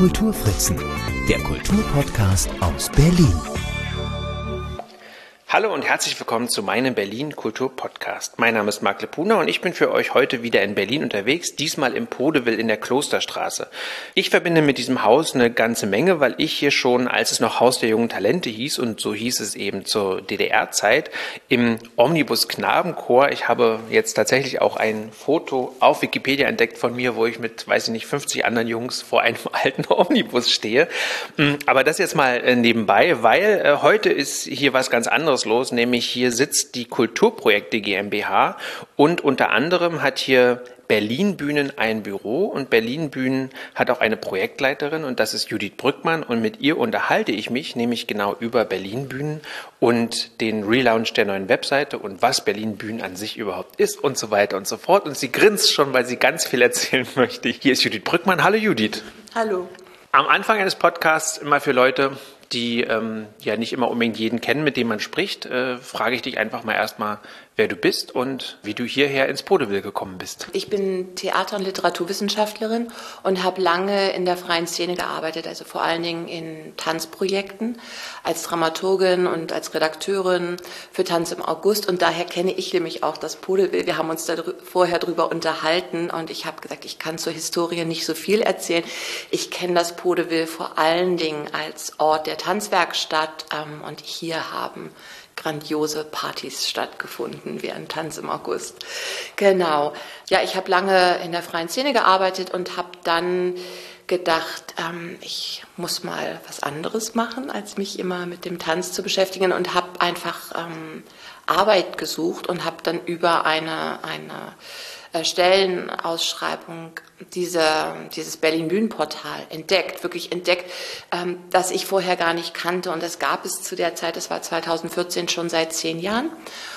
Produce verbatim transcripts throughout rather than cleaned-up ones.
Kulturfritzen, der Kulturpodcast aus Berlin. Hallo und herzlich willkommen zu meinem Berlin Kultur Podcast. Mein Name ist Marc Lepuna und ich bin für euch heute wieder in Berlin unterwegs, diesmal im Podevil in der Klosterstraße. Ich verbinde mit diesem Haus eine ganze Menge, weil ich hier schon, als es noch Haus der jungen Talente hieß, und so hieß es eben zur D D R-Zeit, im Omnibus Knabenchor, ich habe jetzt tatsächlich auch ein Foto auf Wikipedia entdeckt von mir, wo ich mit, weiß ich nicht, fünfzig anderen Jungs vor einem alten Omnibus stehe. Aber das jetzt mal nebenbei, weil heute ist hier was ganz anderes los, nämlich hier sitzt die Kulturprojekte GmbH und unter anderem hat hier Berlin Bühnen ein Büro und Berlin Bühnen hat auch eine Projektleiterin und das ist Judith Brückmann und mit ihr unterhalte ich mich nämlich genau über Berlin Bühnen und den Relaunch der neuen Webseite und was Berlin Bühnen an sich überhaupt ist und so weiter und so fort und sie grinst schon, weil sie ganz viel erzählen möchte. Hier ist Judith Brückmann. Hallo Judith. Hallo. Am Anfang eines Podcasts immer für Leute, die ähm, ja nicht immer unbedingt jeden kennen, mit dem man spricht, äh, frage ich dich einfach mal erstmal, wer du bist und wie du hierher ins Podevil gekommen bist. Ich bin Theater- und Literaturwissenschaftlerin und habe lange in der freien Szene gearbeitet, also vor allen Dingen in Tanzprojekten als Dramaturgin und als Redakteurin für Tanz im August und daher kenne ich nämlich auch das Podevil. Wir haben uns da drü- vorher drüber unterhalten und ich habe gesagt, ich kann zur Historie nicht so viel erzählen. Ich kenne das Podevil vor allen Dingen als Ort der Tanzwerkstatt ähm, und hier haben grandiose Partys stattgefunden während Tanz im August. Genau. Ja, ich habe lange in der freien Szene gearbeitet und habe dann gedacht, ähm, ich muss mal was anderes machen, als mich immer mit dem Tanz zu beschäftigen und habe einfach ähm, Arbeit gesucht und habe dann über eine, eine Stellenausschreibung diese, dieses Berlin-Bühnen-Portal entdeckt, wirklich entdeckt, ähm, das ich vorher gar nicht kannte. Und das gab es zu der Zeit, das war zweitausendvierzehn, schon seit zehn Jahren.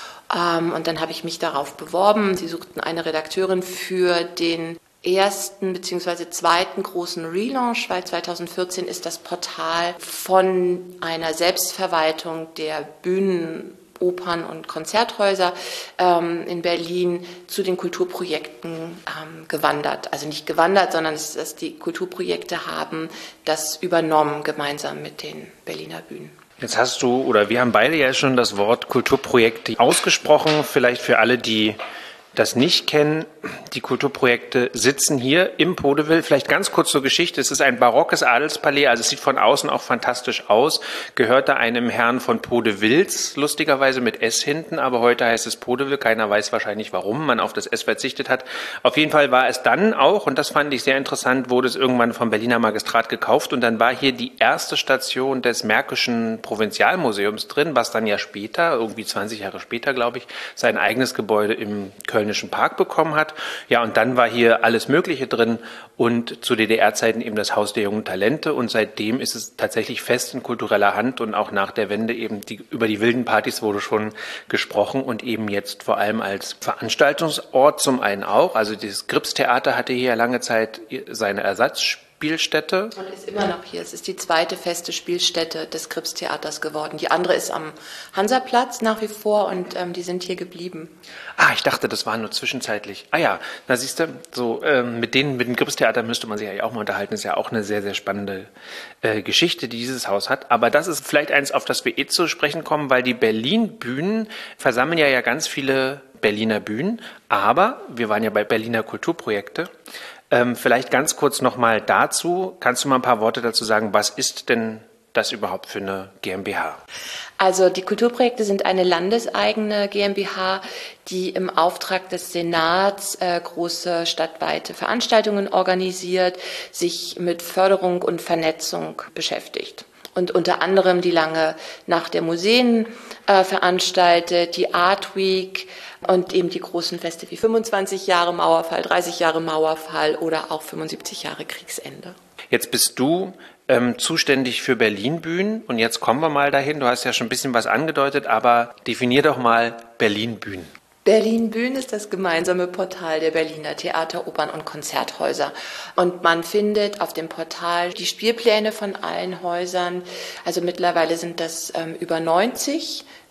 Ähm, und dann habe ich mich darauf beworben. Sie suchten eine Redakteurin für den ersten bzw. zweiten großen Relaunch, weil zweitausendvierzehn ist das Portal von einer Selbstverwaltung der Bühnen Opern- und Konzerthäuser ähm, in Berlin zu den Kulturprojekten ähm, gewandert. Also nicht gewandert, sondern es, dass die Kulturprojekte haben das übernommen, gemeinsam mit den Berliner Bühnen. Jetzt hast du, oder wir haben beide ja schon das Wort Kulturprojekte ausgesprochen. Vielleicht für alle, die das nicht kennen, die Kulturprojekte sitzen hier im Podevil. Vielleicht ganz kurz zur Geschichte. Es ist ein barockes Adelspalais, also es sieht von außen auch fantastisch aus. Gehörte einem Herrn von Podevils, lustigerweise mit S hinten, aber heute heißt es Podevil. Keiner weiß wahrscheinlich, warum man auf das S verzichtet hat. Auf jeden Fall war es dann auch, und das fand ich sehr interessant, wurde es irgendwann vom Berliner Magistrat gekauft und dann war hier die erste Station des Märkischen Provinzialmuseums drin, was dann ja später, irgendwie zwanzig Jahre später, glaube ich, sein eigenes Gebäude im Kölnischen Park bekommen hat. Ja, und dann war hier alles Mögliche drin und zu D D R-Zeiten eben das Haus der jungen Talente und seitdem ist es tatsächlich fest in kultureller Hand und auch nach der Wende eben die, über die wilden Partys wurde schon gesprochen und eben jetzt vor allem als Veranstaltungsort zum einen auch. Also das Gripstheater hatte hier ja lange Zeit seine Ersatzspielstätte. Spielstätte. Und ist immer noch hier. Es ist die zweite feste Spielstätte des Gripstheaters geworden. Die andere ist am Hansaplatz nach wie vor und ähm, die sind hier geblieben. Ah, ich dachte, das war nur zwischenzeitlich. Ah ja, na siehst du, so ähm, mit denen, mit dem Gripstheater müsste man sich ja auch mal unterhalten. Das ist ja auch eine sehr, sehr spannende äh, Geschichte, die dieses Haus hat. Aber das ist vielleicht eins, auf das wir eh zu sprechen kommen, weil die Berlin-Bühnen versammeln ja ja ganz viele Berliner Bühnen. Aber wir waren ja bei Berliner Kulturprojekte. Ähm, vielleicht ganz kurz nochmal dazu. Kannst du mal ein paar Worte dazu sagen, was ist denn das überhaupt für eine GmbH? Also die Kulturprojekte sind eine landeseigene GmbH, die im Auftrag des Senats äh, große stadtweite Veranstaltungen organisiert, sich mit Förderung und Vernetzung beschäftigt. Und unter anderem die lange Nacht der Museen äh, veranstaltet, die Art Week und eben die großen Feste wie fünfundzwanzig Jahre Mauerfall, dreißig Jahre Mauerfall oder auch fünfundsiebzig Jahre Kriegsende. Jetzt bist du ähm, zuständig für Berlin-Bühnen und jetzt kommen wir mal dahin. Du hast ja schon ein bisschen was angedeutet, aber definier doch mal Berlin-Bühnen. Berlin Bühnen ist das gemeinsame Portal der Berliner Theater, Opern und Konzerthäuser. Und man findet auf dem Portal die Spielpläne von allen Häusern. Also mittlerweile sind das ähm, über neunzig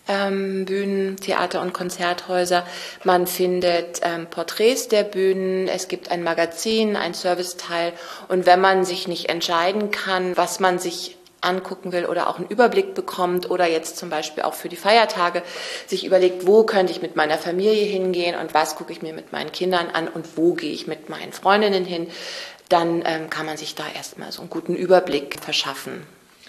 ähm, Bühnen, Theater und Konzerthäuser. Man findet ähm, Porträts der Bühnen, es gibt ein Magazin, ein Serviceteil. Und wenn man sich nicht entscheiden kann, was man sich angucken will oder auch einen Überblick bekommt oder jetzt zum Beispiel auch für die Feiertage sich überlegt, wo könnte ich mit meiner Familie hingehen und was gucke ich mir mit meinen Kindern an und wo gehe ich mit meinen Freundinnen hin, dann ähm, kann man sich da erstmal so einen guten Überblick verschaffen.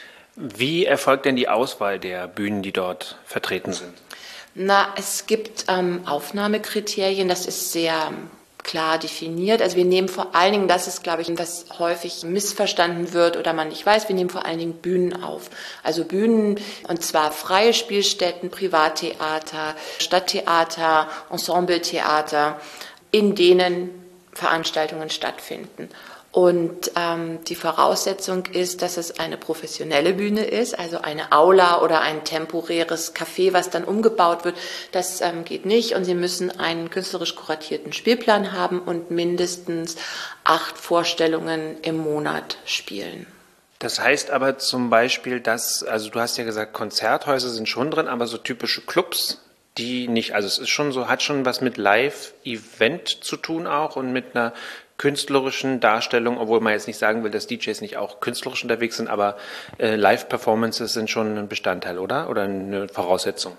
Wie erfolgt denn die Auswahl der Bühnen, die dort vertreten sind? Na, es gibt ähm, Aufnahmekriterien, das ist sehr klar definiert. Also wir nehmen vor allen Dingen, das ist, glaube ich, was häufig missverstanden wird oder man nicht weiß, wir nehmen vor allen Dingen Bühnen auf. Also Bühnen, und zwar freie Spielstätten, Privattheater, Stadttheater, Ensembletheater, in denen Veranstaltungen stattfinden. Und ähm, die Voraussetzung ist, dass es eine professionelle Bühne ist, also eine Aula oder ein temporäres Café, was dann umgebaut wird. Das ähm, geht nicht. Und Sie müssen einen künstlerisch kuratierten Spielplan haben und mindestens acht Vorstellungen im Monat spielen. Das heißt aber zum Beispiel, dass, also du hast ja gesagt, Konzerthäuser sind schon drin, aber so typische Clubs, die nicht. Also es ist schon so, hat schon was mit Live-Event zu tun auch und mit einer künstlerischen Darstellung, obwohl man jetzt nicht sagen will, dass D Js nicht auch künstlerisch unterwegs sind, aber äh, Live-Performances sind schon ein Bestandteil, oder? Oder eine Voraussetzung?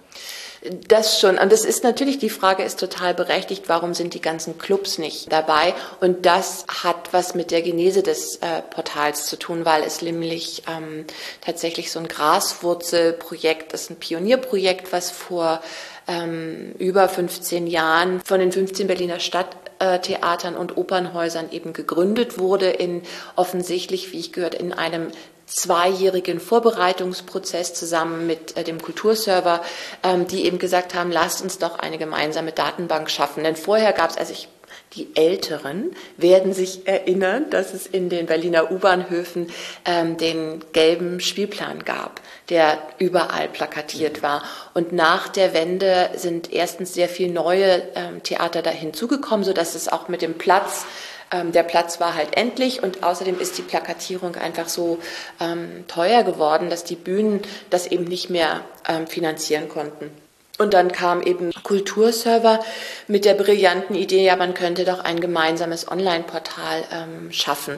Das schon. Und das ist natürlich, die Frage ist total berechtigt, warum sind die ganzen Clubs nicht dabei? Und das hat was mit der Genese des äh, Portals zu tun, weil es nämlich ähm, tatsächlich so ein Graswurzelprojekt ist, ein Pionierprojekt, was vor ähm, über fünfzehn Jahren von den fünfzehn Berliner Stadttheatern und Opernhäusern eben gegründet wurde, in offensichtlich, wie ich gehört, in einem zweijährigen Vorbereitungsprozess zusammen mit äh, dem Kulturserver, ähm, die eben gesagt haben, lasst uns doch eine gemeinsame Datenbank schaffen. Denn vorher gab es, also ich, die Älteren werden sich erinnern, dass es in den Berliner U-Bahnhöfen ähm, den gelben Spielplan gab, der überall plakatiert war. Und nach der Wende sind erstens sehr viele neue ähm, Theater da hinzugekommen, sodass es auch mit dem Platz Der Platz war halt endlich und außerdem ist die Plakatierung einfach so ähm, teuer geworden, dass die Bühnen das eben nicht mehr ähm, finanzieren konnten. Und dann kam eben Kulturserver mit der brillanten Idee, ja, man könnte doch ein gemeinsames Online-Portal ähm, schaffen.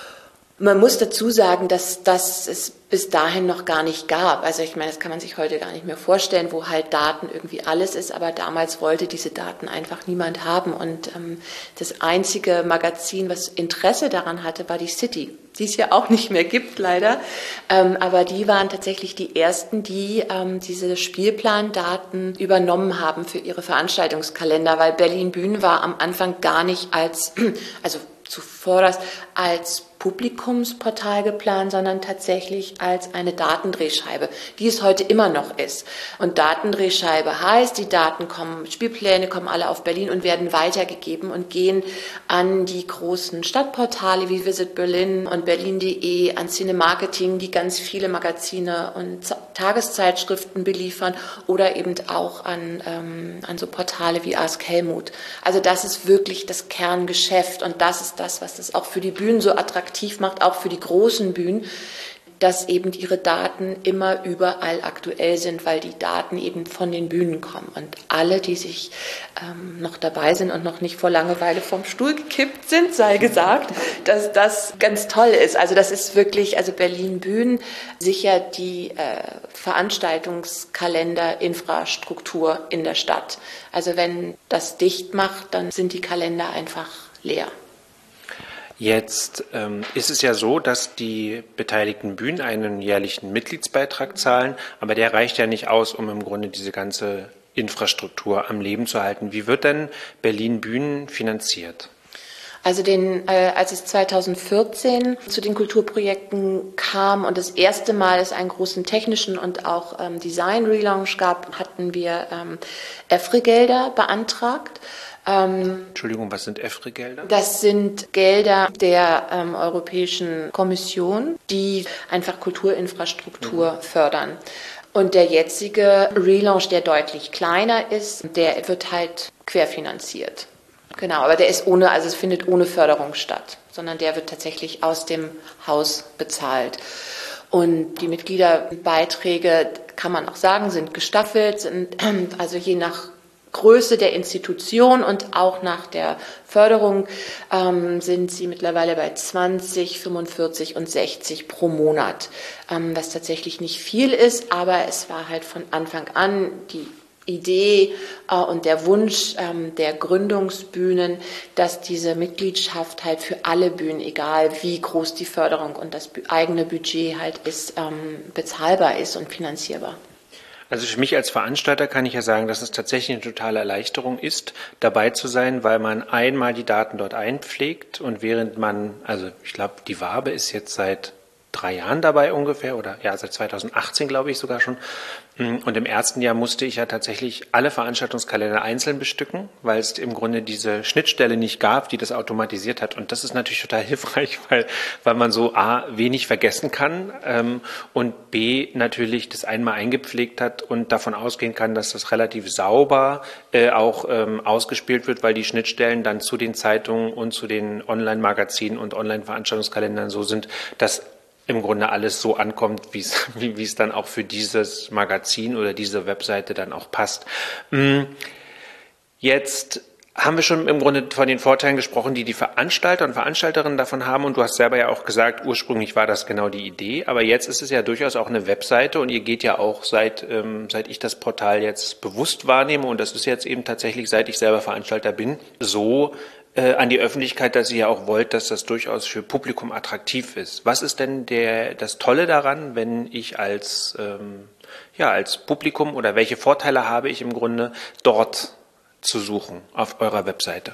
Man muss dazu sagen, dass, dass es bis dahin noch gar nicht gab. Also ich meine, das kann man sich heute gar nicht mehr vorstellen, wo halt Daten irgendwie alles ist. Aber damals wollte diese Daten einfach niemand haben. Und ähm, das einzige Magazin, was Interesse daran hatte, war die City, die es ja auch nicht mehr gibt, leider. Ähm, aber die waren tatsächlich die ersten, die ähm, diese Spielplandaten übernommen haben für ihre Veranstaltungskalender, weil Berlin Bühnen war am Anfang gar nicht als, also zuvor als Publikumsportal geplant, sondern tatsächlich als eine Datendrehscheibe, die es heute immer noch ist. Und Datendrehscheibe heißt, die Daten kommen, Spielpläne kommen alle auf Berlin und werden weitergegeben und gehen an die großen Stadtportale wie Visit Berlin und Berlin punkt de, an Cinemarketing, die ganz viele Magazine und Tageszeitschriften beliefern oder eben auch an, ähm, an so Portale wie Ask Helmut. Also das ist wirklich das Kerngeschäft und das ist das, was das auch für die Bühnen so attraktiv macht, auch für die großen Bühnen, dass eben ihre Daten immer überall aktuell sind, weil die Daten eben von den Bühnen kommen. Und alle, die sich ähm, noch dabei sind und noch nicht vor Langeweile vom Stuhl gekippt sind, sei gesagt, dass das ganz toll ist. Also das ist wirklich, also Berlin Bühnen sichert die äh, Veranstaltungskalender-Infrastruktur in der Stadt. Also wenn das dicht macht, dann sind die Kalender einfach leer. Jetzt ähm, ist es ja so, dass die beteiligten Bühnen einen jährlichen Mitgliedsbeitrag zahlen, aber der reicht ja nicht aus, um im Grunde diese ganze Infrastruktur am Leben zu halten. Wie wird denn Berlin Bühnen finanziert? Also den, äh, als es zweitausendvierzehn zu den Kulturprojekten kam und das erste Mal es einen großen technischen und auch ähm, Design-Relaunch gab, hatten wir ähm, E F R E-Gelder beantragt. Ähm, Entschuldigung, was sind E F R E-Gelder? Das sind Gelder der ähm, Europäischen Kommission, die einfach Kulturinfrastruktur mhm. fördern. Und der jetzige Relaunch, der deutlich kleiner ist, der wird halt querfinanziert. Genau, aber der ist ohne, also es findet ohne Förderung statt, sondern der wird tatsächlich aus dem Haus bezahlt. Und die Mitgliederbeiträge, kann man auch sagen, sind gestaffelt, sind also je nach Größe der Institution und auch nach der Förderung ähm, sind sie mittlerweile bei zwanzig, fünfundvierzig und sechzig pro Monat, ähm, was tatsächlich nicht viel ist, aber es war halt von Anfang an die Idee äh, und der Wunsch ähm, der Gründungsbühnen, dass diese Mitgliedschaft halt für alle Bühnen, egal wie groß die Förderung und das eigene Budget halt ist, ähm, bezahlbar ist und finanzierbar. Also für mich als Veranstalter kann ich ja sagen, dass es tatsächlich eine totale Erleichterung ist, dabei zu sein, weil man einmal die Daten dort einpflegt und während man, also ich glaube, die Wabe ist jetzt seit drei Jahren dabei ungefähr oder ja, seit zweitausendachtzehn glaube ich sogar schon. Und im ersten Jahr musste ich ja tatsächlich alle Veranstaltungskalender einzeln bestücken, weil es im Grunde diese Schnittstelle nicht gab, die das automatisiert hat. Und das ist natürlich total hilfreich, weil, weil man so A, wenig vergessen kann ähm, und B, natürlich das einmal eingepflegt hat und davon ausgehen kann, dass das relativ sauber äh, auch ähm, ausgespielt wird, weil die Schnittstellen dann zu den Zeitungen und zu den Online-Magazinen und Online-Veranstaltungskalendern so sind, dass im Grunde alles so ankommt, wie es, wie, wie es dann auch für dieses Magazin oder diese Webseite dann auch passt. Jetzt haben wir schon im Grunde von den Vorteilen gesprochen, die die Veranstalter und Veranstalterinnen davon haben. Und du hast selber ja auch gesagt, ursprünglich war das genau die Idee. Aber jetzt ist es ja durchaus auch eine Webseite und ihr geht ja auch seit, ähm, seit ich das Portal jetzt bewusst wahrnehme, und das ist jetzt eben tatsächlich, seit ich selber Veranstalter bin, so äh, an die Öffentlichkeit, dass ihr ja auch wollt, dass das durchaus für Publikum attraktiv ist. Was ist denn der, das Tolle daran, wenn ich als, ähm, ja, als Publikum oder welche Vorteile habe ich im Grunde dort zu suchen auf eurer Webseite?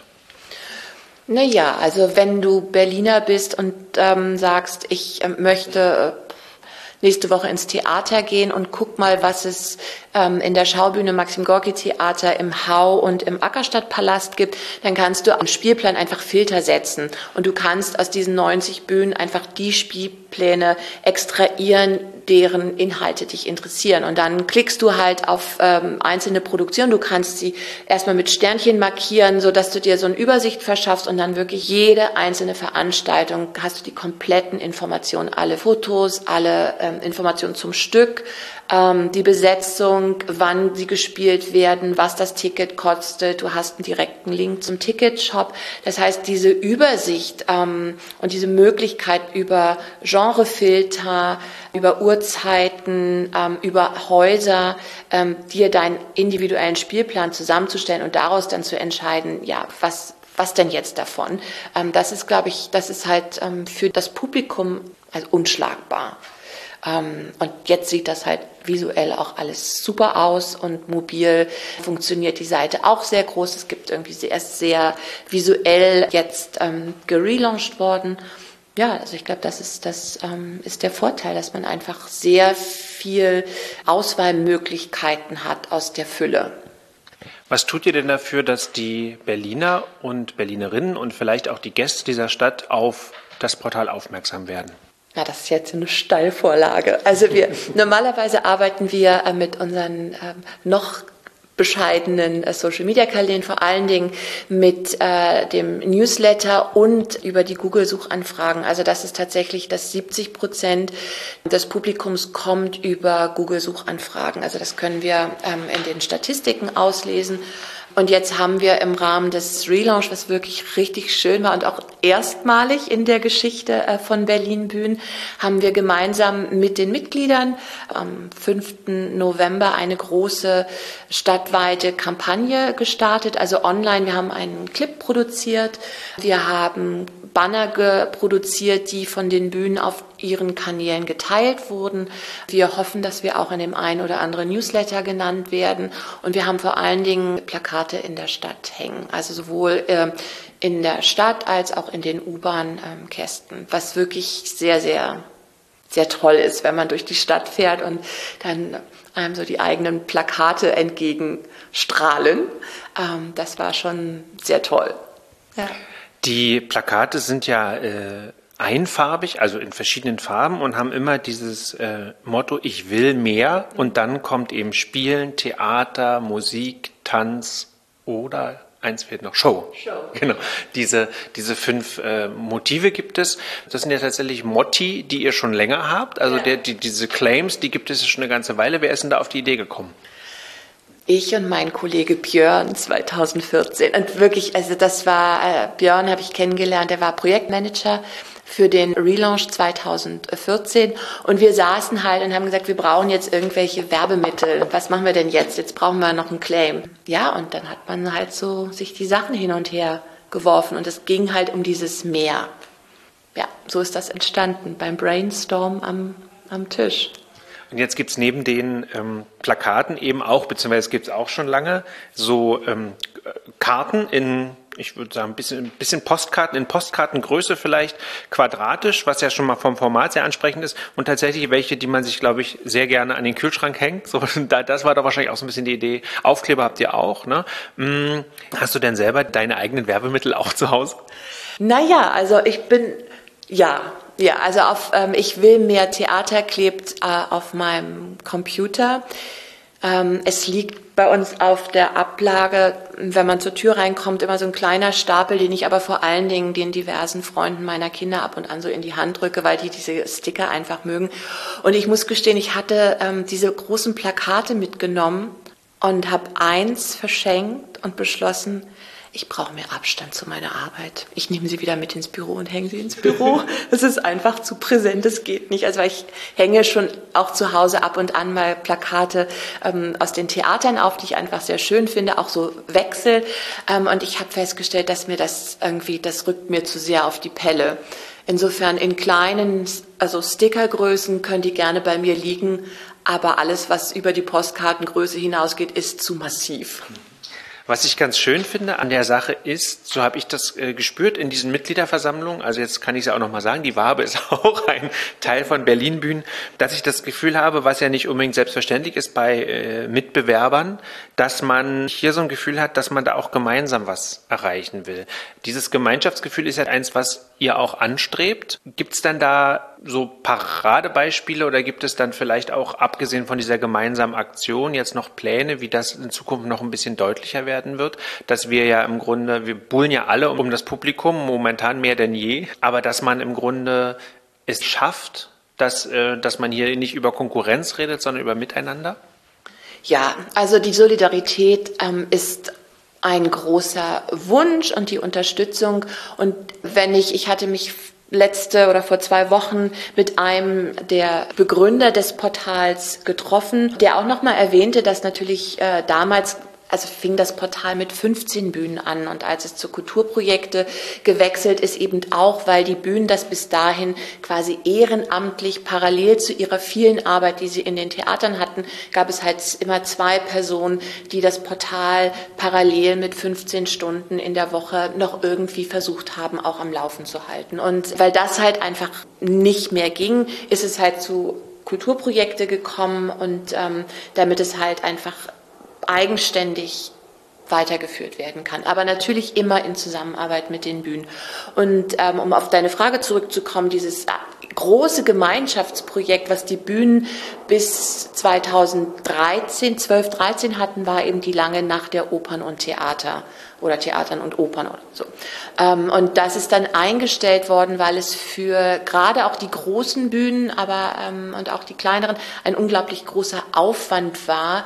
Naja, also wenn du Berliner bist und ähm, sagst, ich äh, möchte äh, nächste Woche ins Theater gehen und guck mal, was es ähm, in der Schaubühne Maxim Gorki Theater im Hau und im Ackerstadtpalast gibt, dann kannst du am Spielplan einfach Filter setzen und du kannst aus diesen neunzig Bühnen einfach die Spielpläne extrahieren, deren Inhalte dich interessieren. Und dann klickst du halt auf ähm, einzelne Produktionen. Du kannst sie erstmal mit Sternchen markieren, sodass du dir so eine Übersicht verschaffst und dann wirklich jede einzelne Veranstaltung hast du die kompletten Informationen, alle Fotos, alle ähm, Informationen zum Stück, ähm, die Besetzung, wann sie gespielt werden, was das Ticket kostet. Du hast einen direkten Link zum Ticketshop. Das heißt, diese Übersicht ähm, und diese Möglichkeit über Genrefilter, über Uhrzeiten, ähm, über Häuser, ähm, dir deinen individuellen Spielplan zusammenzustellen und daraus dann zu entscheiden, ja, was, was denn jetzt davon? Ähm, das ist, glaube ich, das ist halt ähm, für das Publikum also unschlagbar. Ähm, und jetzt sieht das halt visuell auch alles super aus und mobil funktioniert die Seite auch sehr groß. Es gibt irgendwie erst sehr visuell jetzt ähm, gelauncht worden. Ja, also ich glaube, das ist, das ähm, ist der Vorteil, dass man einfach sehr viel Auswahlmöglichkeiten hat aus der Fülle. Was tut ihr denn dafür, dass die Berliner und Berlinerinnen und vielleicht auch die Gäste dieser Stadt auf das Portal aufmerksam werden? Na, das ist jetzt eine Steilvorlage. Also wir normalerweise arbeiten wir äh, mit unseren äh, noch bescheidenen äh, Social-Media-Kanälen, vor allen Dingen mit äh, dem Newsletter und über die Google-Suchanfragen. Also das ist tatsächlich, dass siebzig Prozent des Publikums kommt über Google-Suchanfragen. Also das können wir ähm, in den Statistiken auslesen. Und jetzt haben wir im Rahmen des Relaunch, was wirklich richtig schön war und auch erstmalig in der Geschichte von Berlin Bühnen, haben wir gemeinsam mit den Mitgliedern am fünften November eine große stadtweite Kampagne gestartet, also online. Wir haben einen Clip produziert, wir haben Banner produziert, die von den Bühnen auf ihren Kanälen geteilt wurden. Wir hoffen, dass wir auch in dem einen oder anderen Newsletter genannt werden. Und wir haben vor allen Dingen Plakate in der Stadt hängen, also sowohl äh, in der Stadt als auch in den U-Bahn-Kästen, was wirklich sehr, sehr, sehr toll ist, wenn man durch die Stadt fährt und dann einem so die eigenen Plakate entgegenstrahlen. Ähm, das war schon sehr toll. Ja. Die Plakate sind ja äh, einfarbig, also in verschiedenen Farben und haben immer dieses äh, Motto, ich will mehr. Und dann kommt eben Spielen, Theater, Musik, Tanz oder eins fehlt noch, Show. Show. Genau. Diese, diese fünf äh, Motive gibt es. Das sind ja tatsächlich Motti, die ihr schon länger habt. Also ja. der, die, diese Claims, die gibt es schon eine ganze Weile. Wer ist denn da auf die Idee gekommen? Ich und mein Kollege Björn zweitausendvierzehn. Und wirklich, also das war, äh, Björn habe ich kennengelernt, der war Projektmanager für den Relaunch zweitausendvierzehn. Und wir saßen halt und haben gesagt, wir brauchen jetzt irgendwelche Werbemittel. Was machen wir denn jetzt? Jetzt brauchen wir noch einen Claim. Ja, und dann hat man halt so sich die Sachen hin und her geworfen. Und es ging halt um dieses Meer. Ja, so ist das entstanden beim Brainstorm am, am Tisch. Und jetzt gibt's neben den ähm, Plakaten eben auch, beziehungsweise es gibt es auch schon lange, so ähm, Karten in, ich würde sagen, ein bisschen, ein bisschen Postkarten, in Postkartengröße vielleicht, quadratisch, was ja schon mal vom Format sehr ansprechend ist, und tatsächlich welche, die man sich, glaube ich, sehr gerne an den Kühlschrank hängt. So, das war doch wahrscheinlich auch so ein bisschen die Idee. Aufkleber habt ihr auch, ne? Hast du denn selber deine eigenen Werbemittel auch zu Hause? Naja, also ich bin, ja, ja, also auf, ähm, ich will mehr Theater klebt äh, auf meinem Computer. Ähm, es liegt bei uns auf der Ablage, wenn man zur Tür reinkommt, immer so ein kleiner Stapel, den ich aber vor allen Dingen den diversen Freunden meiner Kinder ab und an so in die Hand drücke, weil die diese Sticker einfach mögen. Und ich muss gestehen, ich hatte ähm, diese großen Plakate mitgenommen und habe eins verschenkt und beschlossen, ich brauche mehr Abstand zu meiner Arbeit. Ich nehme sie wieder mit ins Büro und hänge sie ins Büro. Es ist einfach zu präsent, das geht nicht. Also ich hänge schon auch zu Hause ab und an mal Plakate ähm, aus den Theatern auf, die ich einfach sehr schön finde, auch so Wechsel. Ähm, und ich habe festgestellt, dass mir das irgendwie, das rückt mir zu sehr auf die Pelle. Insofern in kleinen, also Stickergrößen können die gerne bei mir liegen, aber alles, was über die Postkartengröße hinausgeht, ist zu massiv. Was ich ganz schön finde an der Sache ist, so habe ich das äh, gespürt in diesen Mitgliederversammlungen, also jetzt kann ich es ja auch nochmal sagen, die Wabe ist auch ein Teil von Berlin Bühnen, dass ich das Gefühl habe, was ja nicht unbedingt selbstverständlich ist bei äh, Mitbewerbern, dass man hier so ein Gefühl hat, dass man da auch gemeinsam was erreichen will. Dieses Gemeinschaftsgefühl ist ja eins, was ihr auch anstrebt. Gibt es dann da so Paradebeispiele oder gibt es dann vielleicht auch, abgesehen von dieser gemeinsamen Aktion, jetzt noch Pläne, wie das in Zukunft noch ein bisschen deutlicher werden wird? Dass wir ja im Grunde, wir buhlen ja alle um das Publikum, momentan mehr denn je, aber dass man im Grunde es schafft, dass, dass man hier nicht über Konkurrenz redet, sondern über Miteinander? Ja, also die Solidarität ähm, ist ein großer Wunsch und die Unterstützung. Und wenn ich, ich hatte mich letzte oder vor zwei Wochen mit einem der Begründer des Portals getroffen, der auch nochmal erwähnte, dass natürlich äh, damals, also fing das Portal mit fünfzehn Bühnen an und als es zu Kulturprojekte gewechselt ist, eben auch, weil die Bühnen das bis dahin quasi ehrenamtlich parallel zu ihrer vielen Arbeit, die sie in den Theatern hatten, gab es halt immer zwei Personen, die das Portal parallel mit fünfzehn Stunden in der Woche noch irgendwie versucht haben, auch am Laufen zu halten. Und weil das halt einfach nicht mehr ging, ist es halt zu Kulturprojekte gekommen und ähm, damit es halt einfach eigenständig weitergeführt werden kann, aber natürlich immer in Zusammenarbeit mit den Bühnen. Und ähm, um auf deine Frage zurückzukommen, dieses große Gemeinschaftsprojekt, was die Bühnen bis zweitausenddreizehn, zwölf, dreizehn hatten, war eben die lange Nacht der Opern und Theater oder Theatern und Opern oder so. Ähm, und das ist dann eingestellt worden, weil es für gerade auch die großen Bühnen, aber ähm, und auch die kleineren ein unglaublich großer Aufwand war,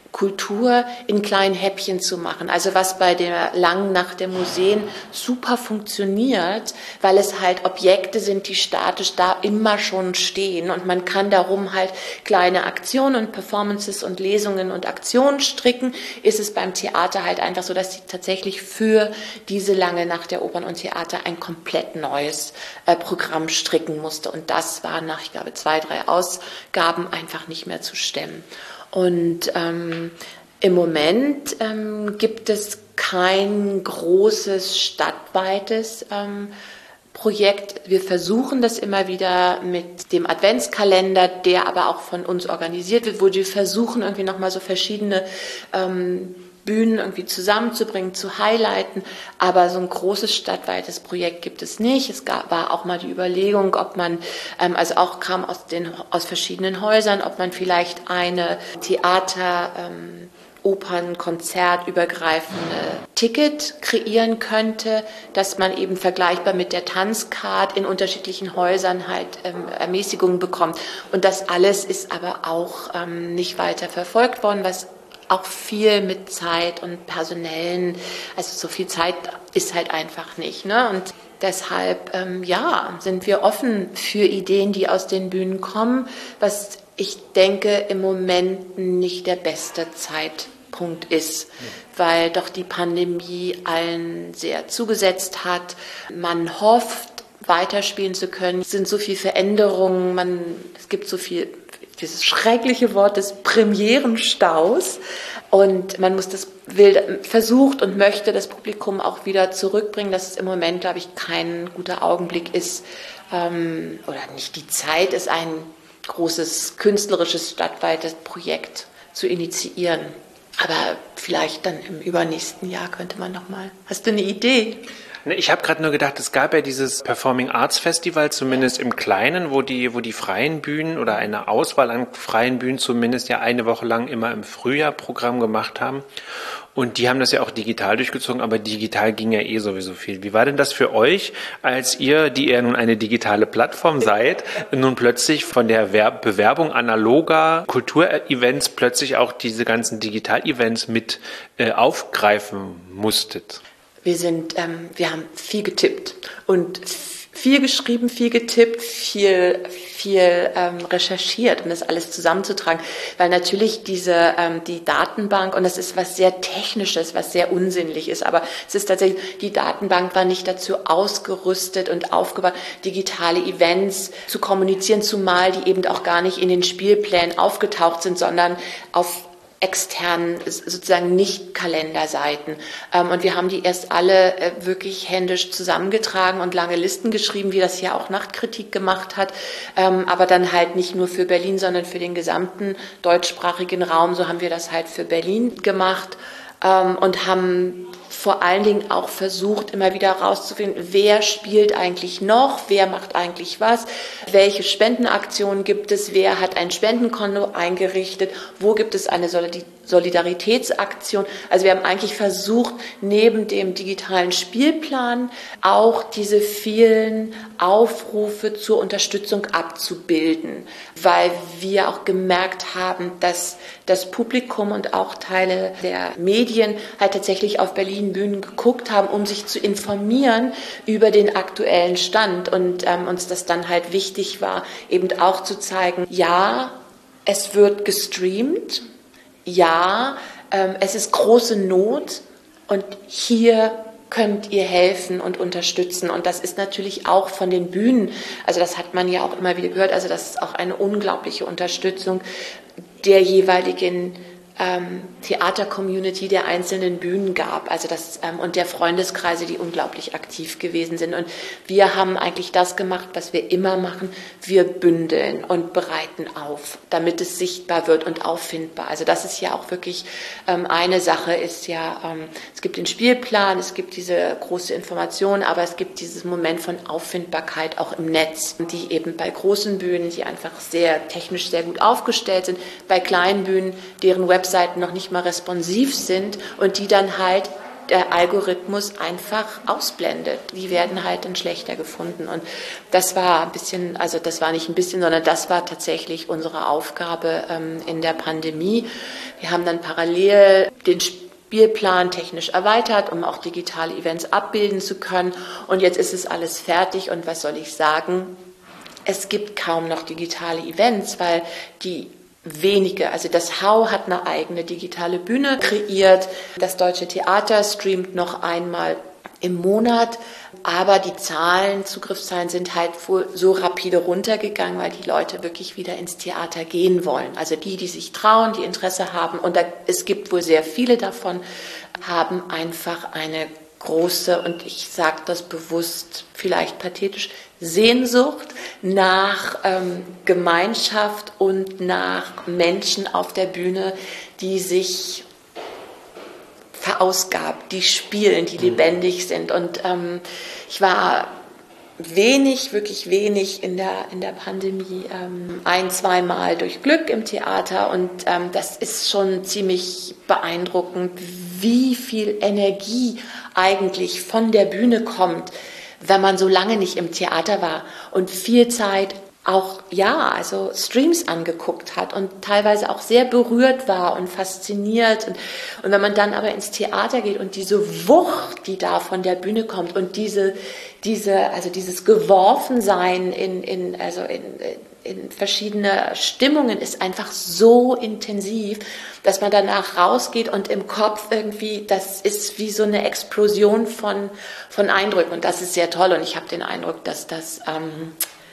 Kultur in kleinen Häppchen zu machen. Also was bei der langen Nacht der Museen super funktioniert, weil es halt Objekte sind, die statisch da immer schon stehen und man kann darum halt kleine Aktionen und Performances und Lesungen und Aktionen stricken, ist es beim Theater halt einfach so, dass sie tatsächlich für diese lange Nacht der Opern und Theater ein komplett neues äh, Programm stricken musste und das war nach, ich glaube, zwei, drei Ausgaben einfach nicht mehr zu stemmen. Und ähm, im Moment ähm, gibt es kein großes stadtweites ähm, Projekt. Wir versuchen das immer wieder mit dem Adventskalender, der aber auch von uns organisiert wird, wo wir versuchen, irgendwie nochmal so verschiedene ähm, Bühnen irgendwie zusammenzubringen, zu highlighten. Aber so ein großes stadtweites Projekt gibt es nicht. Es gab, war auch mal die Überlegung, ob man, ähm, also auch kam aus den, aus verschiedenen Häusern, ob man vielleicht eine Theater, ähm, Opern, Konzert übergreifende Ticket kreieren könnte, dass man eben vergleichbar mit der Tanzcard in unterschiedlichen Häusern halt ähm, Ermäßigungen bekommt. Und das alles ist aber auch ähm, nicht weiter verfolgt worden, was auch viel mit Zeit und personellen, also so viel Zeit ist halt einfach nicht, ne? Und deshalb, ähm, ja, sind wir offen für Ideen, die aus den Bühnen kommen, was ich denke im Moment nicht der beste Zeitpunkt ist, weil doch die Pandemie allen sehr zugesetzt hat. Man hofft, weiterspielen zu können. Es sind so viele Veränderungen, man, es gibt so viel, dieses schreckliche Wort des Premierenstaus, und man muss das will, versucht und möchte das Publikum auch wieder zurückbringen, dass es im Moment, glaube ich, kein guter Augenblick ist, ähm, oder nicht die Zeit ist, ein großes künstlerisches stadtweites Projekt zu initiieren. Aber vielleicht dann im übernächsten Jahr könnte man noch mal. Hast du eine Idee? Ich habe gerade nur gedacht, es gab ja dieses Performing Arts Festival, zumindest im Kleinen, wo die, wo die freien Bühnen oder eine Auswahl an freien Bühnen zumindest ja eine Woche lang immer im Frühjahr Programm gemacht haben. Und die haben das ja auch digital durchgezogen, aber digital ging ja eh sowieso viel. Wie war denn das für euch, als ihr, die ihr nun eine digitale Plattform seid, nun plötzlich von der Bewerbung analoger Kulturevents plötzlich auch diese ganzen Digital-Events mit äh, aufgreifen musstet? Wir sind, ähm, wir haben viel getippt und viel geschrieben, viel getippt, viel, viel ähm, recherchiert, um das alles zusammenzutragen, weil natürlich diese ähm, die Datenbank, und das ist was sehr Technisches, was sehr unsinnlich ist, aber es ist tatsächlich, die Datenbank war nicht dazu ausgerüstet und aufgebaut, digitale Events zu kommunizieren, zumal die eben auch gar nicht in den Spielplänen aufgetaucht sind, sondern auf externen, sozusagen nicht Kalenderseiten. Und wir haben die erst alle wirklich händisch zusammengetragen und lange Listen geschrieben, wie das ja auch Nachtkritik gemacht hat, aber dann halt nicht nur für Berlin, sondern für den gesamten deutschsprachigen Raum. So haben wir das halt für Berlin gemacht und haben vor allen Dingen auch versucht, immer wieder herauszufinden, wer spielt eigentlich noch, wer macht eigentlich was, welche Spendenaktionen gibt es, wer hat ein Spendenkonto eingerichtet, wo gibt es eine Solidaritätsaktion. Also wir haben eigentlich versucht, neben dem digitalen Spielplan auch diese vielen Aufrufe zur Unterstützung abzubilden, weil wir auch gemerkt haben, dass das Publikum und auch Teile der Medien halt tatsächlich auf Berlin Bühnen geguckt haben, um sich zu informieren über den aktuellen Stand, und ähm, uns das dann halt wichtig war, eben auch zu zeigen, ja, es wird gestreamt, ja, ähm, es ist große Not und hier könnt ihr helfen und unterstützen. Und das ist natürlich auch von den Bühnen, also das hat man ja auch immer wieder gehört, also das ist auch eine unglaubliche Unterstützung der jeweiligen Ähm, Theater-Community der einzelnen Bühnen gab, also das ähm, und der Freundeskreise, die unglaublich aktiv gewesen sind. Und wir haben eigentlich das gemacht, was wir immer machen: Wir bündeln und bereiten auf, damit es sichtbar wird und auffindbar. Also das ist ja auch wirklich ähm, eine Sache, ist ja, ähm, es gibt den Spielplan, es gibt diese große Information, aber es gibt dieses Moment von Auffindbarkeit auch im Netz, die eben bei großen Bühnen, die einfach sehr technisch sehr gut aufgestellt sind, bei kleinen Bühnen, deren Web Webseiten noch nicht mal responsiv sind und die dann halt der Algorithmus einfach ausblendet. Die werden halt dann schlechter gefunden. Und das war ein bisschen, also das war nicht ein bisschen, sondern das war tatsächlich unsere Aufgabe ähm, in der Pandemie. Wir haben dann parallel den Spielplan technisch erweitert, um auch digitale Events abbilden zu können. Und jetzt ist es alles fertig. Und was soll ich sagen? Es gibt kaum noch digitale Events, weil die wenige, also das Hau hat eine eigene digitale Bühne kreiert, das Deutsche Theater streamt noch einmal im Monat, aber die Zahlen, Zugriffszahlen sind halt wohl so rapide runtergegangen, weil die Leute wirklich wieder ins Theater gehen wollen. Also die, die sich trauen, die Interesse haben, und da, es gibt wohl sehr viele davon, haben einfach eine große, und ich sage das bewusst, vielleicht pathetisch, Sehnsucht nach ähm, Gemeinschaft und nach Menschen auf der Bühne, die sich verausgabt, die spielen, die lebendig sind. Und ähm, ich war wenig, wirklich wenig in der, in der Pandemie, ähm, ein, zweimal durch Glück im Theater und ähm, das ist schon ziemlich beeindruckend, wie viel Energie eigentlich von der Bühne kommt, wenn man so lange nicht im Theater war und viel Zeit auch, ja, also Streams angeguckt hat und teilweise auch sehr berührt war und fasziniert. Und, und wenn man dann aber ins Theater geht und diese Wucht, die da von der Bühne kommt und diese, diese, also dieses Geworfensein in, in, also in, in verschiedene Stimmungen ist einfach so intensiv, dass man danach rausgeht und im Kopf irgendwie, das ist wie so eine Explosion von, von Eindrücken. Und das ist sehr toll. Und ich habe den Eindruck, dass das, ähm,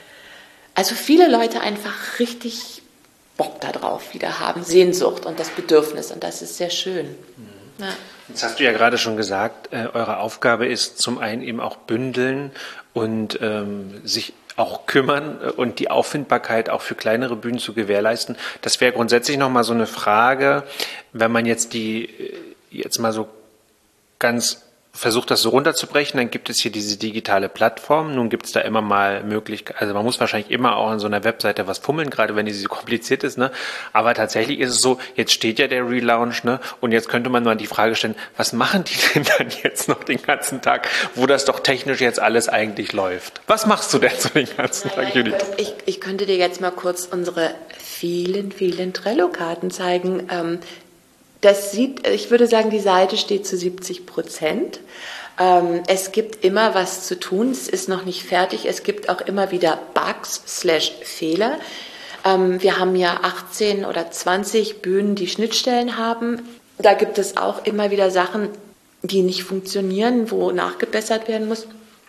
also viele Leute einfach richtig Bock darauf wieder haben, Sehnsucht und das Bedürfnis und das ist sehr schön. Mhm. Ja. Jetzt hast du ja gerade schon gesagt, äh, eure Aufgabe ist zum einen eben auch bündeln und ähm, sich auch kümmern und die Auffindbarkeit auch für kleinere Bühnen zu gewährleisten. Das wäre grundsätzlich nochmal so eine Frage, wenn man jetzt die, jetzt mal so ganz versucht, das so runterzubrechen, dann gibt es hier diese digitale Plattform. Nun gibt es da immer mal Möglichkeiten, also man muss wahrscheinlich immer auch an so einer Webseite was fummeln, gerade wenn die so kompliziert ist, ne? Aber tatsächlich ist es so, jetzt steht ja der Relaunch, ne? Und jetzt könnte man mal die Frage stellen, was machen die denn dann jetzt noch den ganzen Tag, wo das doch technisch jetzt alles eigentlich läuft? Was machst du denn so den ganzen naja, Tag, Judith? Ich, ich, ich könnte dir jetzt mal kurz unsere vielen, vielen Trello-Karten zeigen. Ähm, Das sieht, ich würde sagen, die Seite steht zu siebzig Prozent. Ähm, es gibt immer was zu tun, es ist noch nicht fertig, es gibt auch immer wieder Bugs slash Fehler. Ähm, wir haben ja achtzehn oder zwanzig Bühnen, die Schnittstellen haben. Da gibt es auch immer wieder Sachen, die nicht funktionieren, wo nachgebessert werden muss.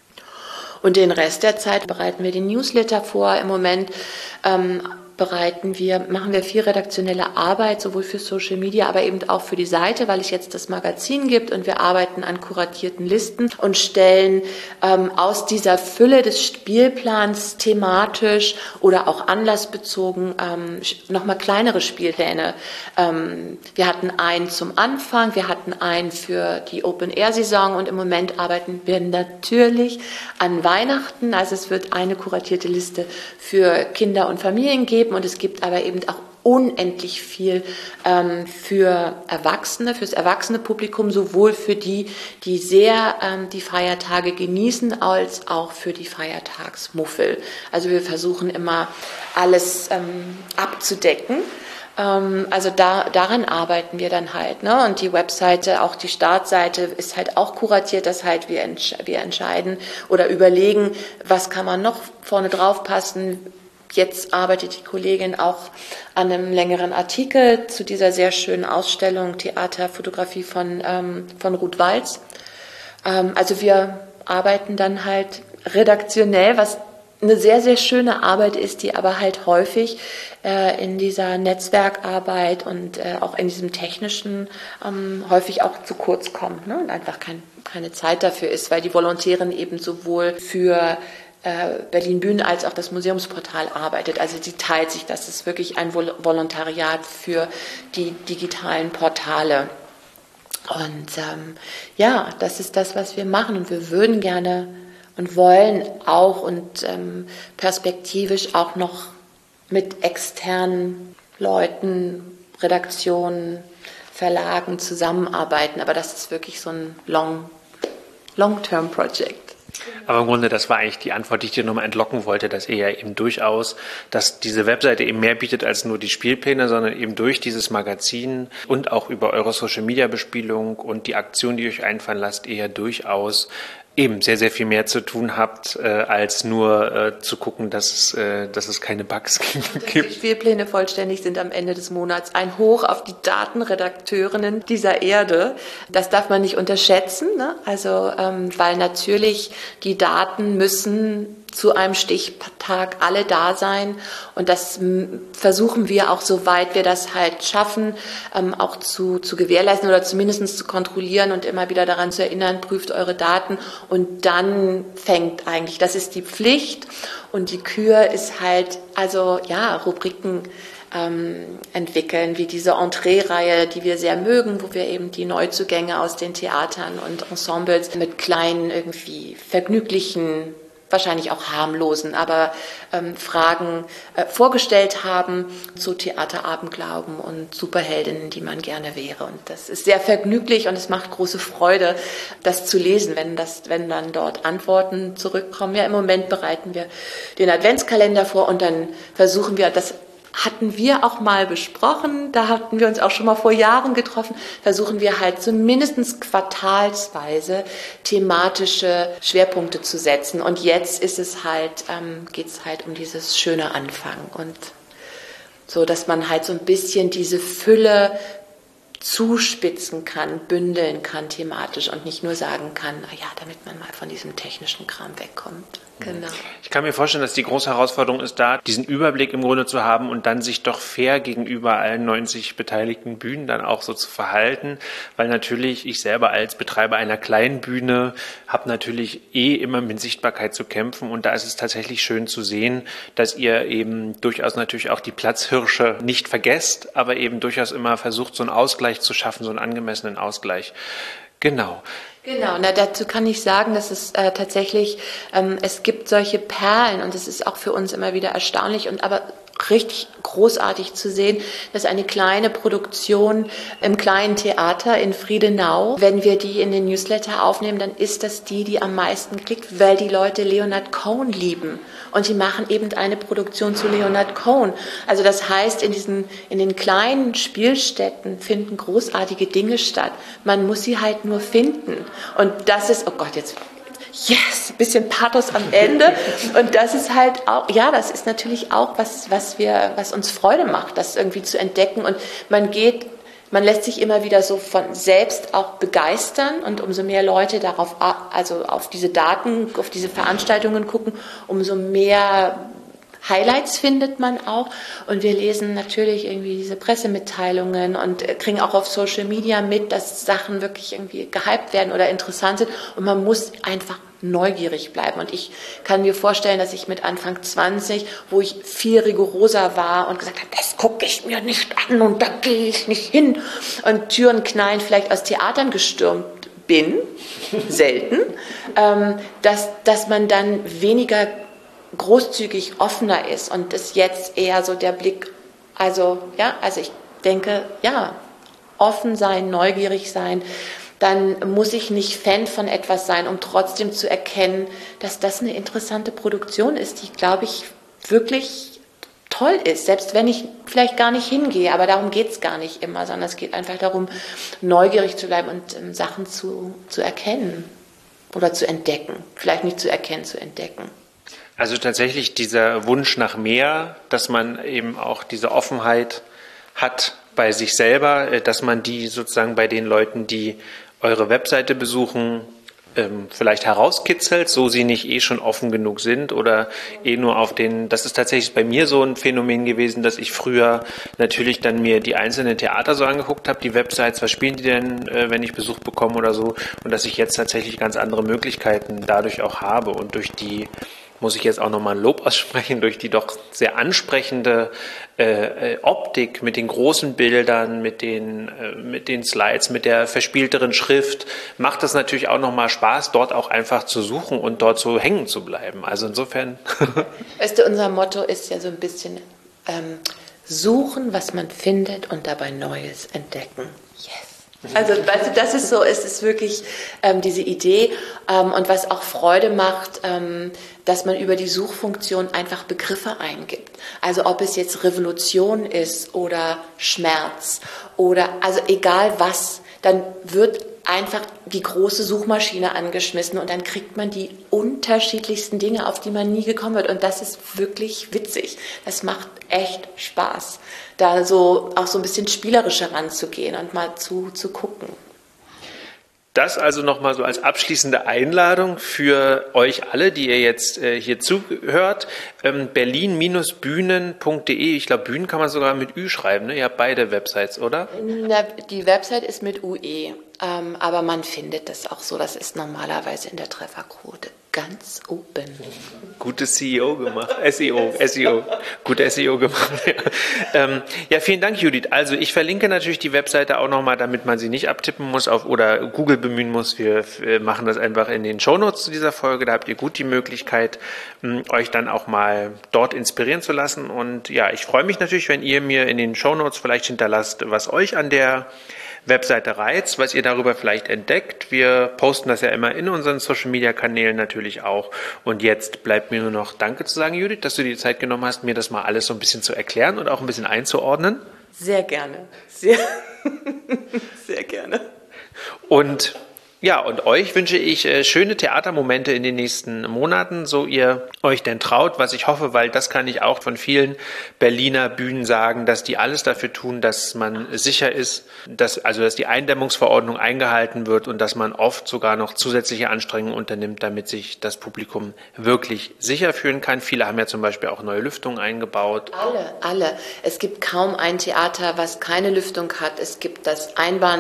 Und den Rest der Zeit bereiten wir den Newsletter vor. Im Moment ähm, bereiten wir, machen wir viel redaktionelle Arbeit, sowohl für Social Media, aber eben auch für die Seite, weil es jetzt das Magazin gibt und wir arbeiten an kuratierten Listen und stellen ähm, aus dieser Fülle des Spielplans thematisch oder auch anlassbezogen ähm, nochmal kleinere Spielpläne. Ähm, wir hatten einen zum Anfang, wir hatten einen für die Open-Air-Saison und im Moment arbeiten wir natürlich an Weihnachten. Also es wird eine kuratierte Liste für Kinder und Familien geben. Und es gibt aber eben auch unendlich viel ähm, für Erwachsene, fürs erwachsene Publikum, sowohl für die, die sehr ähm, die Feiertage genießen, als auch für die Feiertagsmuffel. Also wir versuchen immer alles ähm, abzudecken. Ähm, also da, daran arbeiten wir dann halt. Ne? Und die Webseite, auch die Startseite ist halt auch kuratiert. Das heißt, wir, entsch- wir entscheiden oder überlegen, was kann man noch vorne drauf passen. Jetzt arbeitet die Kollegin auch an einem längeren Artikel zu dieser sehr schönen Ausstellung Theaterfotografie von, ähm, von Ruth Walz. Ähm, also wir arbeiten dann halt redaktionell, was eine sehr, sehr schöne Arbeit ist, die aber halt häufig äh, in dieser Netzwerkarbeit und äh, auch in diesem technischen ähm, häufig auch zu kurz kommt, ne? Und einfach kein, keine Zeit dafür ist, weil die Volontärin eben sowohl für Berlin Bühnen als auch das Museumsportal arbeitet. Also sie teilt sich, das ist wirklich ein Volontariat für die digitalen Portale. Und ähm, ja, das ist das, was wir machen. Und wir würden gerne und wollen auch und ähm, perspektivisch auch noch mit externen Leuten, Redaktionen, Verlagen zusammenarbeiten. Aber das ist wirklich so ein Long, Long-Term-Project. Aber im Grunde, das war eigentlich die Antwort, die ich dir nochmal entlocken wollte, dass ihr ja eben durchaus, dass diese Webseite eben mehr bietet als nur die Spielpläne, sondern eben durch dieses Magazin und auch über eure Social-Media-Bespielung und die Aktion, die ihr euch einfallen lasst, ihr ja durchaus eben sehr, sehr viel mehr zu tun habt, äh, als nur äh, zu gucken, dass es, äh, dass es keine Bugs gibt. Die Spielpläne vollständig sind am Ende des Monats ein Hoch auf die Datenredakteurinnen dieser Erde. Das darf man nicht unterschätzen, ne? Also ähm, weil natürlich die Daten müssen zu einem Stichtag alle da sein und das m, versuchen wir auch, soweit wir das halt schaffen, ähm, auch zu, zu gewährleisten oder zumindest zu kontrollieren und immer wieder daran zu erinnern, prüft eure Daten und dann fängt eigentlich, das ist die Pflicht und die Kür ist halt, also ja, Rubriken ähm, entwickeln, wie diese Entree-Reihe, die wir sehr mögen, wo wir eben die Neuzugänge aus den Theatern und Ensembles mit kleinen, irgendwie vergnüglichen, wahrscheinlich auch harmlosen, aber ähm, Fragen äh, vorgestellt haben zu Theaterabenglauben und Superheldinnen, die man gerne wäre. Und das ist sehr vergnüglich und es macht große Freude, das zu lesen, wenn, das, wenn dann dort Antworten zurückkommen. Ja, im Moment bereiten wir den Adventskalender vor und dann versuchen wir, das hatten wir auch mal besprochen, da hatten wir uns auch schon mal vor Jahren getroffen, versuchen wir halt so mindestens quartalsweise thematische Schwerpunkte zu setzen. Und jetzt ist es halt, ähm, geht es halt um dieses schöne Anfangen und so, dass man halt so ein bisschen diese Fülle zuspitzen kann, bündeln kann thematisch und nicht nur sagen kann, na ja, damit man mal von diesem technischen Kram wegkommt. Genau. Ich kann mir vorstellen, dass die große Herausforderung ist da, diesen Überblick im Grunde zu haben und dann sich doch fair gegenüber allen neunzig beteiligten Bühnen dann auch so zu verhalten, weil natürlich ich selber als Betreiber einer kleinen Bühne habe natürlich eh immer mit Sichtbarkeit zu kämpfen und da ist es tatsächlich schön zu sehen, dass ihr eben durchaus natürlich auch die Platzhirsche nicht vergesst, aber eben durchaus immer versucht, so einen Ausgleich zu schaffen, so einen angemessenen Ausgleich. Genau. Genau, na, dazu kann ich sagen, dass es äh, tatsächlich, ähm, es gibt solche Perlen und es ist auch für uns immer wieder erstaunlich und aber richtig großartig zu sehen, dass eine kleine Produktion im kleinen Theater in Friedenau, wenn wir die in den Newsletter aufnehmen, dann ist das die, die am meisten klickt, weil die Leute Leonard Cohen lieben. Und die machen eben eine Produktion zu Leonard Cohen. Also das heißt, in diesen, in den kleinen Spielstätten finden großartige Dinge statt. Man muss sie halt nur finden. Und das ist, oh Gott, jetzt yes, ein bisschen Pathos am Ende. Und das ist halt auch, ja, das ist natürlich auch was, was wir, was uns Freude macht, das irgendwie zu entdecken. Und man geht, man lässt sich immer wieder so von selbst auch begeistern. Und umso mehr Leute darauf, also auf diese Daten, auf diese Veranstaltungen gucken, umso mehr Highlights findet man auch. Und wir lesen natürlich irgendwie diese Pressemitteilungen und kriegen auch auf Social Media mit, dass Sachen wirklich irgendwie gehypt werden oder interessant sind. Und man muss einfach neugierig bleiben. Und ich kann mir vorstellen, dass ich mit Anfang zwanzig, wo ich viel rigoroser war und gesagt habe, das gucke ich mir nicht an und da gehe ich nicht hin und Türen knallen, vielleicht aus Theatern gestürmt bin, selten, ähm, dass, dass man dann weniger großzügig offener ist und ist jetzt eher so der Blick, also ja, also ich denke, ja, offen sein, neugierig sein, dann muss ich nicht Fan von etwas sein, um trotzdem zu erkennen, dass das eine interessante Produktion ist, die, glaube ich, wirklich toll ist, selbst wenn ich vielleicht gar nicht hingehe, aber darum geht es gar nicht immer, sondern es geht einfach darum, neugierig zu bleiben und ähm, Sachen zu, zu erkennen oder zu entdecken, vielleicht nicht zu erkennen, zu entdecken. Also tatsächlich dieser Wunsch nach mehr, dass man eben auch diese Offenheit hat bei sich selber, dass man die sozusagen bei den Leuten, die eure Webseite besuchen, vielleicht herauskitzelt, so sie nicht eh schon offen genug sind oder eh nur auf den, das ist tatsächlich bei mir so ein Phänomen gewesen, dass ich früher natürlich dann mir die einzelnen Theater so angeguckt habe, die Websites, was spielen die denn, wenn ich Besuch bekomme oder so, und dass ich jetzt tatsächlich ganz andere Möglichkeiten dadurch auch habe und durch die, muss ich jetzt auch nochmal ein Lob aussprechen, durch die doch sehr ansprechende äh, Optik mit den großen Bildern, mit den, äh, mit den Slides, mit der verspielteren Schrift, macht es natürlich auch nochmal Spaß, dort auch einfach zu suchen und dort so hängen zu bleiben. Also insofern. Weißt du, unser Motto ist ja so ein bisschen ähm, suchen, was man findet und dabei Neues entdecken. Yes. Also, weißt du, das ist so, es ist wirklich ähm, diese Idee ähm, und was auch Freude macht, ähm, dass man über die Suchfunktion einfach Begriffe eingibt. Also ob es jetzt Revolution ist oder Schmerz oder also egal was, dann wird einfach die große Suchmaschine angeschmissen und dann kriegt man die unterschiedlichsten Dinge, auf die man nie gekommen wird. Und das ist wirklich witzig. Das macht echt Spaß, da so auch so ein bisschen spielerischer ranzugehen und mal zu, zu gucken. Das also nochmal so als abschließende Einladung für euch alle, die ihr jetzt äh, hier zuhört. Ähm, berlin Bühnen punkt de, ich glaube, Bühnen kann man sogar mit Ü schreiben, ne? Ihr habt beide Websites, oder? Na, die Website ist mit U E. Ähm, aber man findet das auch so, das ist normalerweise in der Trefferquote ganz oben. Gutes C E O gemacht, S E O, S E O, gut S E O gemacht. Ja. Ähm, ja, vielen Dank, Judith. Also ich verlinke natürlich die Webseite auch nochmal, damit man sie nicht abtippen muss auf, oder Google bemühen muss. Wir, wir machen das einfach in den Shownotes zu dieser Folge. Da habt ihr gut die Möglichkeit, mh, euch dann auch mal dort inspirieren zu lassen. Und ja, ich freue mich natürlich, wenn ihr mir in den Shownotes vielleicht hinterlasst, was euch an der Webseite reizt, was ihr darüber vielleicht entdeckt. Wir posten das ja immer in unseren Social-Media-Kanälen natürlich auch. Und jetzt bleibt mir nur noch Danke zu sagen, Judith, dass du dir die Zeit genommen hast, mir das mal alles so ein bisschen zu erklären und auch ein bisschen einzuordnen. Sehr gerne. Sehr, sehr gerne. Und ja, und euch wünsche ich äh, schöne Theatermomente in den nächsten Monaten, so ihr euch denn traut, was ich hoffe, weil das kann ich auch von vielen Berliner Bühnen sagen, dass die alles dafür tun, dass man sicher ist, dass, also dass die Eindämmungsverordnung eingehalten wird und dass man oft sogar noch zusätzliche Anstrengungen unternimmt, damit sich das Publikum wirklich sicher fühlen kann. Viele haben ja zum Beispiel auch neue Lüftungen eingebaut. Alle, alle. Es gibt kaum ein Theater, was keine Lüftung hat. Es gibt das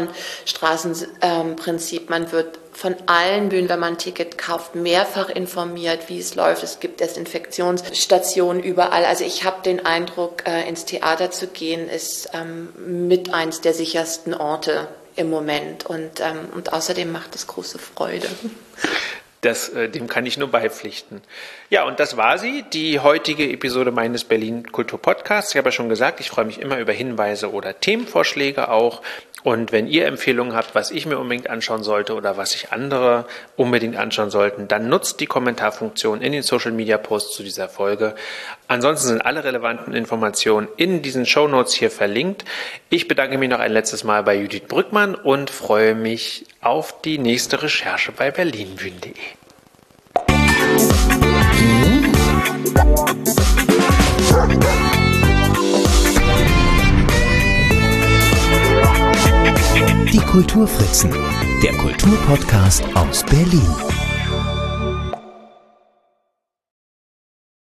Einbahnstraßenprinzip. Man wird von allen Bühnen, wenn man ein Ticket kauft, mehrfach informiert, wie es läuft. Es gibt Desinfektionsstationen überall. Also ich habe den Eindruck, ins Theater zu gehen, ist mit eins der sichersten Orte im Moment. Und, und außerdem macht es große Freude. Das, dem kann ich nur beipflichten. Ja, und das war sie, die heutige Episode meines Berlin Kultur Podcasts. Ich habe ja schon gesagt, ich freue mich immer über Hinweise oder Themenvorschläge auch. Und wenn ihr Empfehlungen habt, was ich mir unbedingt anschauen sollte oder was sich andere unbedingt anschauen sollten, dann nutzt die Kommentarfunktion in den Social Media Posts zu dieser Folge. Ansonsten sind alle relevanten Informationen in diesen Shownotes hier verlinkt. Ich bedanke mich noch ein letztes Mal bei Judith Brückmann und freue mich auf die nächste Recherche bei berlinbühnen punkt de. Die Kulturfritzen, der Kulturpodcast aus Berlin.